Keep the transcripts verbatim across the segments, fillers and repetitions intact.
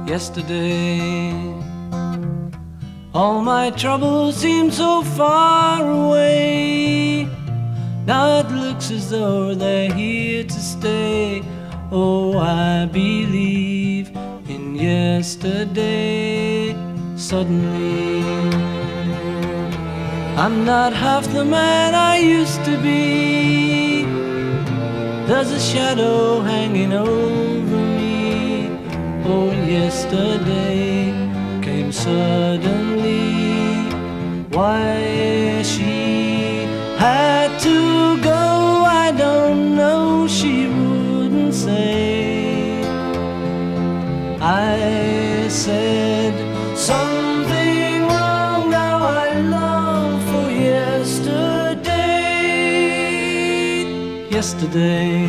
yesterday. All my troubles seem so far away. Now it looks as though they're here to stay. Oh, I believe in yesterday. Suddenly, I'm not half the man I used to be. There's a shadow hanging over me. Oh, yesterday came suddenly. Why she had to go, I don't know, she wouldn't say. I said something wrong, now I long for yesterday. Yesterday,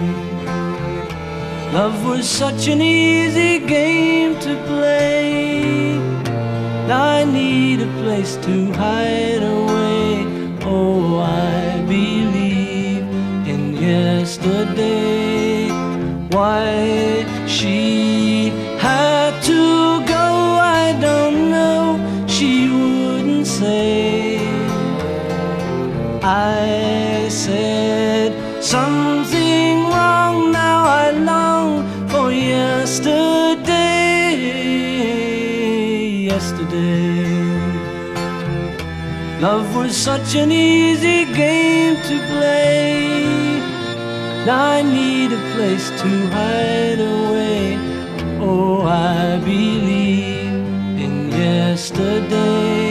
love was such an easy game to play. Now I need a place to hide away. Oh, I believe in yesterday. Why she had to go, I don't know, she wouldn't say. I said something wrong, now I long for yesterday. Yesterday, love was such an easy game to play. Now I need a place to hide away. Oh, I believe in yesterday.